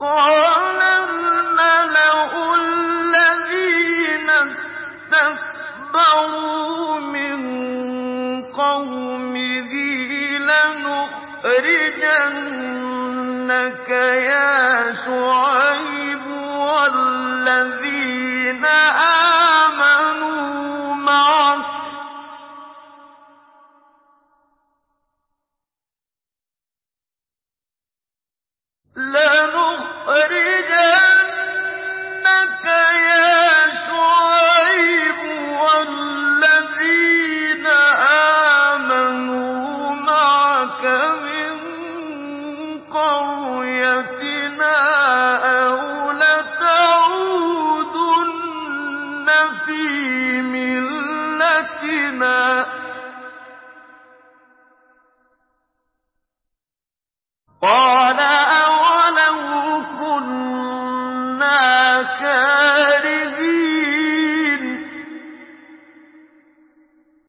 قَالَ الْمَلَأُ الَّذِينَ اسْتَكْبَرُوا مِن قَوْمِهِ لَنُخْرِجَنَّكَ يَا شُعَيْبُ وَالَّذِينَ آمَنُوا مَعَكَ مِن قَرْيَتِنَا أَوْ لَتَعُودُنَّ فِي مِلَّتِنَا ۚ قَالَ أَوَلَوْ كُنَّا كَارِهِينَ